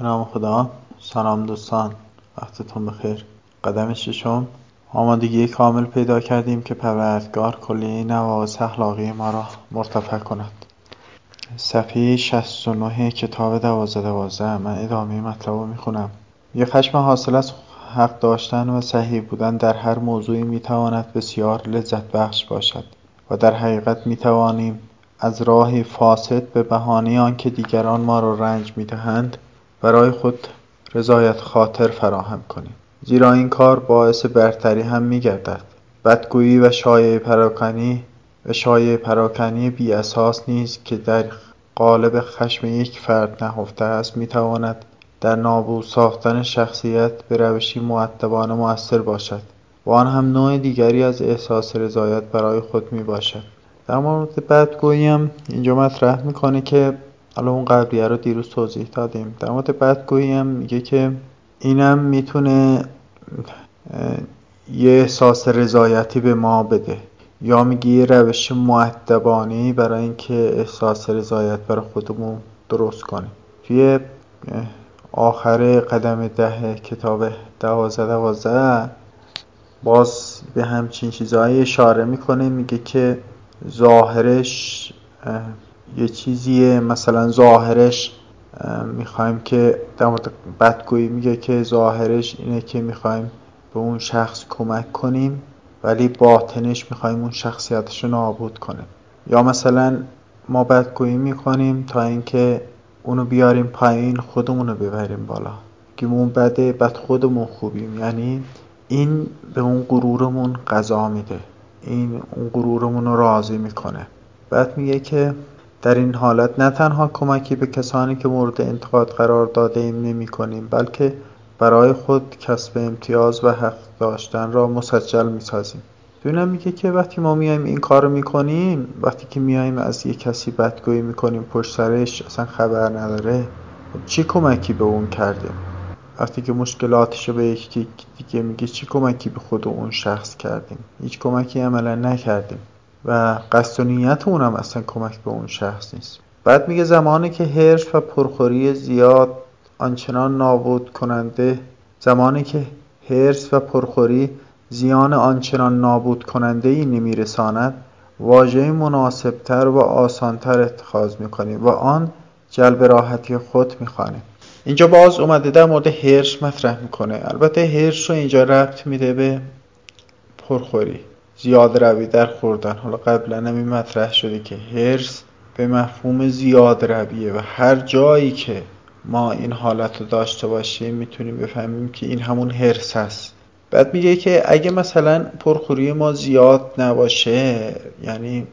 به نام خدا. سلام دوستان، وقتتون بخیر. قدم ششم، آمادگی کامل پیدا کردیم که پروردگار کلیه نواقص اخلاقی ما را مرتفع کند. صفحه 69 کتاب 12 من ادامه مطلب رو میخونم. یه خشم حاصل از حق داشتن و صحیح بودن در هر موضوعی میتواند بسیار لذت بخش باشد و در حقیقت میتوانیم از راه فاسد به بهانه آنکه دیگران ما را رنج میدهند برای خود رضایت خاطر فراهم کنیم، زیرا این کار باعث برتری هم می‌گردد. بدگویی و شایعه پراکنی بی اساس نیز که در قالب خشم یک فرد نهفته است می‌تواند در نابود ساختن شخصیت به روشی مؤدبانه مؤثر باشد و آن هم نوع دیگری از احساس رضایت برای خود میباشد. در مورد بدگویی هم اینجا مطرح میکنه که حالا اون قبلیه رو دیروز توضیح دادیم. در مورد بدگویی هم میگه که اینم میتونه یه احساس رضایتی به ما بده، یا میگه یه روش مؤدبانه‌ای برای اینکه احساس رضایت برای خودمون درست کنیم. توی آخر قدم 10 کتاب 12 باز به همچین چیزهایی اشاره میکنه. میگه که ظاهرش یه چیزیه، مثلا ظاهرش میخوایم که در مورد بدگویی میگه که ظاهرش اینه که میخوایم به اون شخص کمک کنیم ولی باطنش میخوایم اون شخصیتش رو نابود کنیم. یا مثلا ما بدگویی میکنیم تا اینکه اونو بیاریم پایین، خودمونو ببریم بالا، که اون بده بعد خودمون خوبیم. یعنی این به اون غرورمون غذا میده، این اون غرورمون رو راضی میکنه. بعد میگه که در این حالت نه تنها کمکی به کسانی که مورد انتقاد قرار داده ایم نمی کنیم، بلکه برای خود کسب امتیاز و حق داشتن را مسجل می سازیم. ببینم میگه که وقتی ما میایم این کارو میکنیم، وقتی که میایم از یک کسی بدگویی میکنیم پشت سرش اصلا خبر نداره، چی کمکی به اون کردیم؟ وقتی که مشکلاتشو به یکی دیگه میگه چی کمکی به خود اون شخص کردیم؟ هیچ کمکی عملا نکردیم و قصد و نیت اونم اصلا کمک به اون شخص نیست. بعد میگه زمانی که حرص و پرخوری زیاد زیان آنچنان نابود کننده ای نمیرساند، واژه مناسبتر و آسانتر اتخاذ میکنیم و آن جلب راحتی خود میخوانیم. اینجا باز اومده در مورد حرص مطرح میکنه. البته حرص رو اینجا ربط میده به پرخوری، زیاد روی در خوردن. حالا قبلا هم این مطرح شده که حرص به مفهوم زیاد رویه و هر جایی که ما این حالت رو داشته باشیم میتونیم بفهمیم که این همون حرص هست. بعد میگه که اگه مثلا پرخوری ما زیاد نباشه، یعنی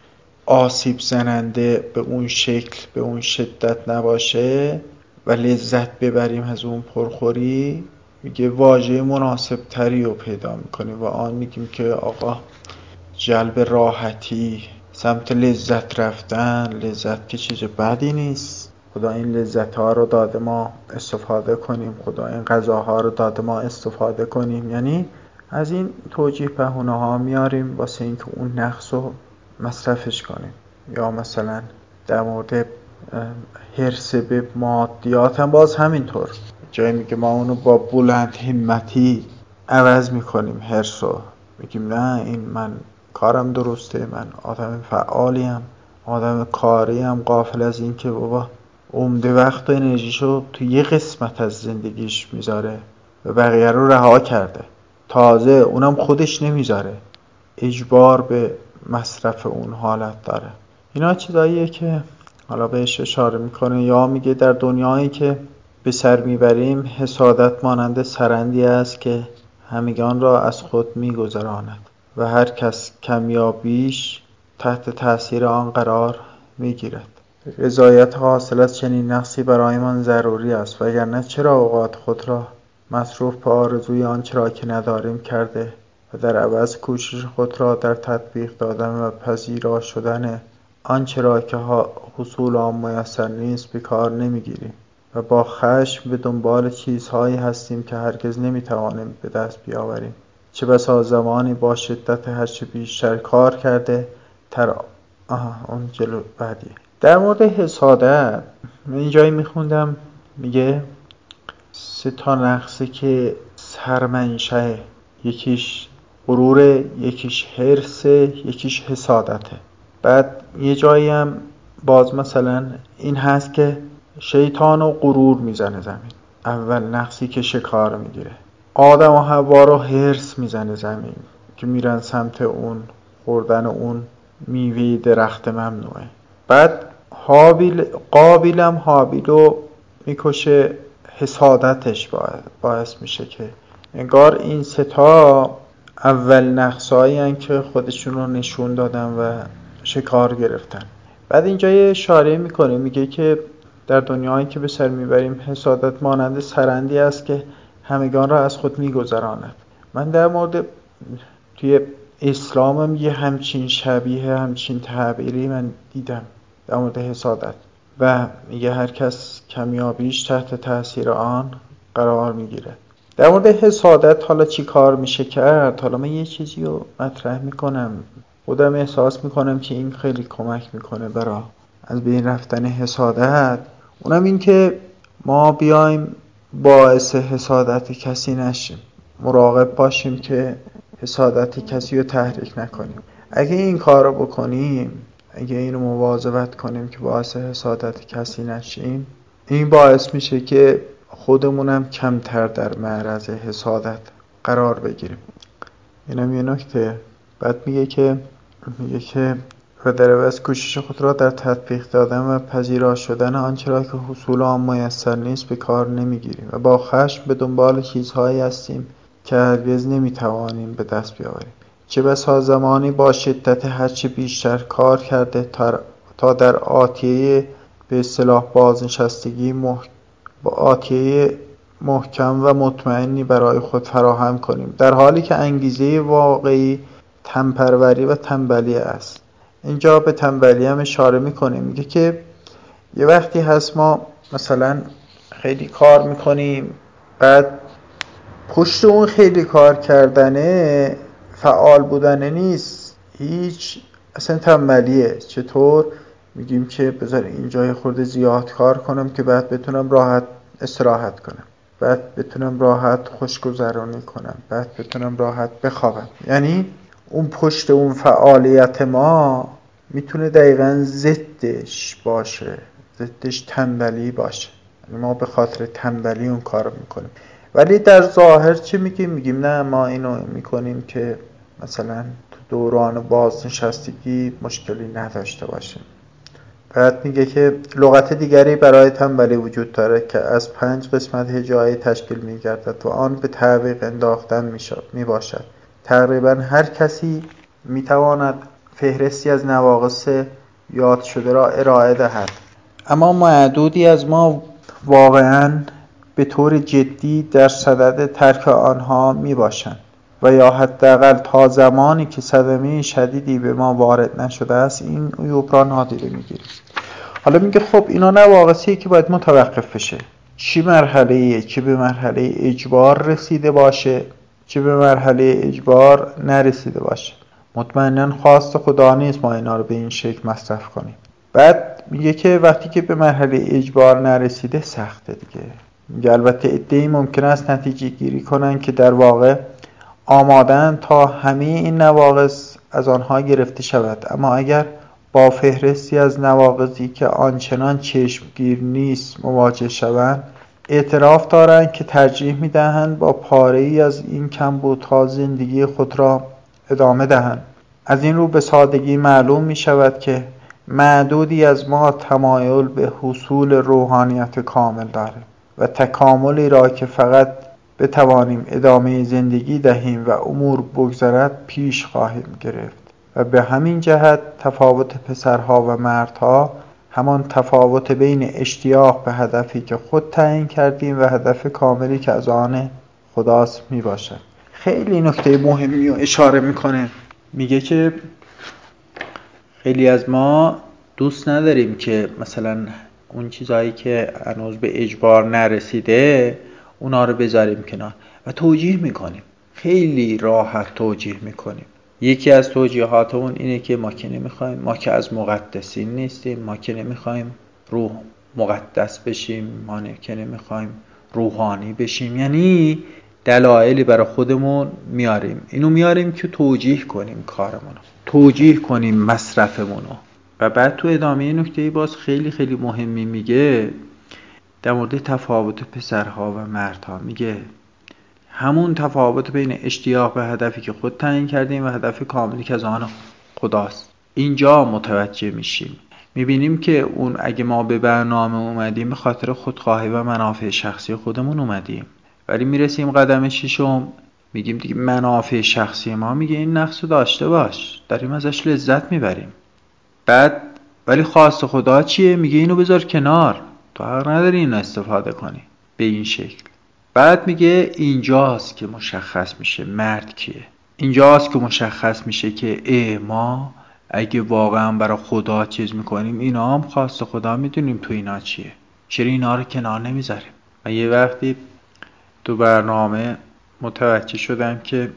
آسیب زننده به اون شکل به اون شدت نباشه و لذت ببریم از اون پرخوری، میگه واژه مناسب تری رو پیدا میکنیم و آن میگیم که آقا جلب راحتی، سمت لذت رفتن. لذت که چیز بدی نیست، خدا این لذت ها رو داده ما استفاده کنیم، خدا این غذاها رو داده ما استفاده کنیم. یعنی از این توجیه بهونه ها میاریم واسه اینکه اون نقص رو مصرفش کنیم. یا مثلا در مورد حرص به مادیات هم باز همینطور، جایی میگه ما اونو با بلند همتی عوض میکنیم. حرص رو میگیم نه، این من کارم درسته، من آدم فعالیم، آدم کاریم، غافل از این که بابا عمده وقت و انرژیشو تو یه قسمت از زندگیش میذاره و بقیه رو رها کرده. تازه اونم خودش نمیذاره، اجبار به مصرف اون حالت داره. اینا چیزاییه که حالا بهش اشاره میکنه. یا میگه در دنیایی که به سر میبریم حسادت مانند سرندی است که همگان را از خود میگذراند و هر کس کم یا بیش تحت تأثیر آن قرار میگیرد. رضایت حاصل از چنین نقصی برایمان ضروری است، وگرنه چرا اوقات خود را مصروف به آرزوی آنچه را که نداریم کرده و در عوض کوشش خود را در تطبیق دادن و پذیرا شدن آنچه را که حصول آن میسر نیست به کار نمیگیریم و با خشم به دنبال چیزهایی هستیم که هرگز نمیتوانیم به دست بیاوریم. چه بسا زمانی با شدت هرچه بیشتر کار کرده اون جلو بعدیه. در مورد حسادت من این جایی میخوندم، میگه سه تا نقصه که سرمنشه، یکیش غروره، یکیش حرصه، یکیش حسادته. بعد یه جایی هم باز مثلا این هست که شیطان و غرور میزنه زمین، اول نقصی که شکار میگیره. آدم و حوا رو حرص میزنه زمین که میرن سمت اون خوردن اون میوه درخت ممنوعه. بعد قابیل هم حابیل رو میکشه، حسادتش باعث میشه که انگار این سه تا اول نقصایی هن که خودشون رو نشون دادن و شکار گرفتن. بعد اینجا یه اشاره میکنه، میگه که در دنیایی که به سر میبریم حسادت مانند سرندی است که همگان را از خود میگذراند. من در مورد توی اسلامم یه همچین شبیه همچین تعبیری من دیدم در مورد حسادت و میگه هر کس کمیابیش تحت تاثیر آن قرار میگیره. در مورد حسادت حالا چی کار میشه کرد؟ حالا من یه چیزی رو مطرح میکنم، خودم احساس میکنم که این خیلی کمک میکنه برای از بین رفتن حسادت. اونم این که ما بیایم باعث حسادت کسی نشیم، مراقب باشیم که حسادت کسی رو تحریک نکنیم. اگه این کار رو بکنیم، اگه اینو مواظبت کنیم که باعث حسادت کسی نشیم، این باعث میشه که خودمونم کمتر در معرض حسادت قرار بگیریم. اینم یه نکته. بعد میگه که و در عوض کوشش خود را در تطبیق دادن و پذیرا شدن آنچه را که حصول آن میسر نیست به کار نمیگیریم و با خشم به دنبال چیزهایی هستیم که هرگز نمیتوانیم به دست بیاوریم. چه بسا زمانی با شدت هرچه بیشتر کار کرده تا در آتیه به اصطلاح بازنشستگی با آتیه محکم و مطمئنی برای خود فراهم کنیم، در حالی که انگیزه واقعی تنپروری و تنبلی است. اینجا به تنبلی هم اشاره میکنه، میگه که یه وقتی هست ما مثلا خیلی کار میکنیم، بعد پشت اون خیلی کار کردنه فعال بودنه نیست، هیچ اصلا تنبلیه. چطور؟ میگیم که بذار اینجا یه خورده زیاد کار کنم که بعد بتونم راحت استراحت کنم، بعد بتونم راحت خوشگذرانی کنم، بعد بتونم راحت بخوابم. یعنی اون پشت اون فعالیت ما میتونه دقیقاً ضدش باشه، ضدش تنبلی باشه. یعنی ما به خاطر تنبلی اون کارو میکنیم، ولی در ظاهر چی میگیم نه ما اینو میکنیم که مثلا تو دوران بازنشستگی مشکلی نداشته باشیم. بعد میگه که لغت دیگری برای تنبلی وجود داره که از 5 قسمت هجایی تشکیل میگردد و آن به تعویق انداختن میباشد. تقریبا هر کسی میتواند فهرستی از نواقص یاد شده را ارائه دهد، اما معدودی از ما واقعاً به طور جدی در صدد ترک آنها میباشند و یا حداقل تا زمانی که صدمه شدیدی به ما وارد نشده است این عیوب را نادیده میگیریم. حالا میگه خب اینا نواقصیه که باید متوقف بشه. چی مرحله‌ایه؟ چه به مرحله اجبار رسیده باشه، چه به مرحله اجبار نرسیده باشه. مطمئناً خواست خدا نیست ما اینا رو به این شکل مصرف کنیم. بعد میگه که وقتی که به مرحله اجبار نرسیده سخته دیگه. میگه البته عده‌ای ممکن است نتیجه گیری کنن که در واقع آمادن تا همه این نواقص از آنها گرفته شود، اما اگر با فهرستی از نواقصی که آنچنان چشمگیر نیست مواجه شوند، اعتراف دارند که ترجیح میدهند با پاره‌ای از این کمبودها زندگی خود را ادامه دهند. از این رو به سادگی معلوم می شود که معدودی از ما تمایل به حصول روحانیت کامل داریم و تکاملی را که فقط بتوانیم ادامه زندگی دهیم و امور بگذرد پیش خواهیم گرفت و به همین جهت تفاوت پسرها و مردها همان تفاوت بین اشتیاق به هدفی که خود تعیین کردیم و هدف کاملی که از آن خداست می باشد. خیلی نکته مهمی رو اشاره میکنه، میگه که خیلی از ما دوست نداریم که مثلا اون چیزایی که هنوز به اجبار نرسیده اونا رو بذاریم کنار و توجیه میکنیم، خیلی راحت توجیه میکنیم. یکی از توجیهاتمون اینه که ما که نمیخوایم، ما که از مقدسین نیستیم، ما که نمیخوایم روح مقدس بشیم، ما که نمیخوایم روحانی بشیم، یعنی دلایلی برای خودمون میاریم. اینو میاریم که توجیه کنیم کارمونو، توجیه کنیم مصرفمونو. و بعد تو ادامه نکته باز خیلی خیلی مهمی میگه در مورد تفاوت پسرها و مردها. میگه همون تفاوت بین اشتیاق به هدفی که خود تعیین کردیم و هدف کاملی که از آن خداست، اینجا متوجه میشیم. میبینیم که اون اگه ما به برنامه اومدیم به خاطر خودخواهی و منافع شخصی خودمون اومدیم، ولی میرسیم قدم ششم میگیم دیگه منافع شخصی ما میگه این نقص رو داشته باش، داریم ازش لذت میبریم. بعد ولی خواست خدا چیه؟ میگه اینو بذار کنار، تو حق نداری اینو استفاده کنی به این شکل. بعد میگه اینجاست که مشخص میشه مرد کیه. اینجاست که مشخص میشه که ما اگه واقعا برای خدا چیز میکنیم، اینا هم خواست خدا میدونیم تو اینا چیه، چرا اینا رو کنار نمیذاریم. من یه وقتی تو برنامه متوجه شدم که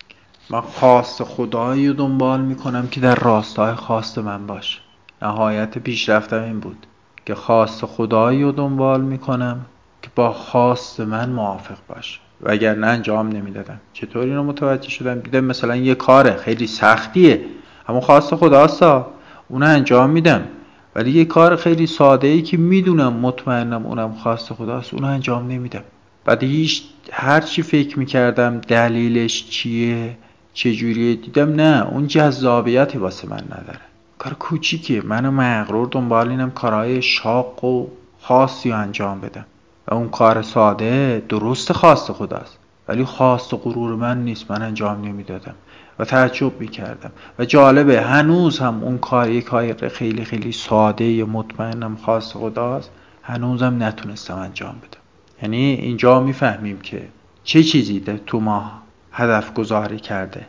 من خواست خدایی رو دنبال میکنم که در راستای خواست من باشه. نهایت پیشرفتم این بود که خواست خدایی رو دنبال میکنم که با خواست من موافق باشه، وگرنه انجام نمیدادم. چطور اینو متوجه شدم؟ دیدم مثلا یه کار خیلی سختیه اما خواست خداستا، اونو انجام میدم. ولی یه کار خیلی ساده ای که میدونم مطمئنم اونم خواست خداست، اونو انجام نمیدم. بعد هر چی فکر میکردم دلیلش چیه چجوریه، دیدم نه، اون جذابیتی واسه من نداره. کار کوچیکیه، منو مغرور دنبال اینم کارهای شاق و خاصی رو انجام بدم و اون کار ساده درست خواست خداست ولی خواست و غرور من نیست، من انجام نمیدادم و تعجب میکردم. و جالبه هنوز هم اون کار، یک کار خیلی خیلی ساده مطمئنم خواست خداست، هنوزم نتونستم انجام بدم. یعنی اینجا میفهمیم که چه چیزی تو ما هدف گذاری کرده،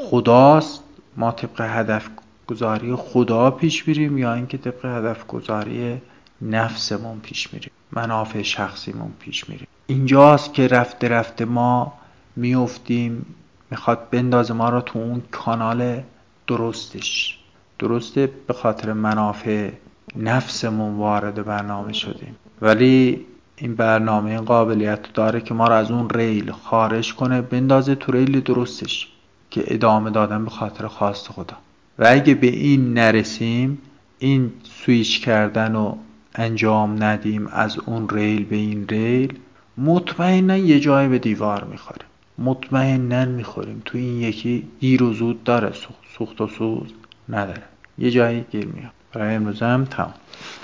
خداست، ما طبق هدف گذاری خدا پیش میریم یا اینکه طبق هدف گذاری نفسمون پیش میریم، منافع شخصیمون پیش میریم. اینجاست که رفته رفته ما میافتیم، میخواد بندازه ما رو تو اون کانال درستش. درسته به خاطر منافع نفسمون وارد برنامه شدیم، ولی این برنامه این قابلیت داره که ما رو از اون ریل خارج کنه، بندازه تو ریل درستش که ادامه دادن به خاطر خواست خدا. و اگه به این نرسیم، این سویچ کردن رو انجام ندیم از اون ریل به این ریل، مطمئنن یه جای به دیوار میخوریم، مطمئنن میخوریم. تو این یکی دیر و زود داره، سوخت و سوز نداره، یه جایی گیر میاد. برای امروز هم تمام.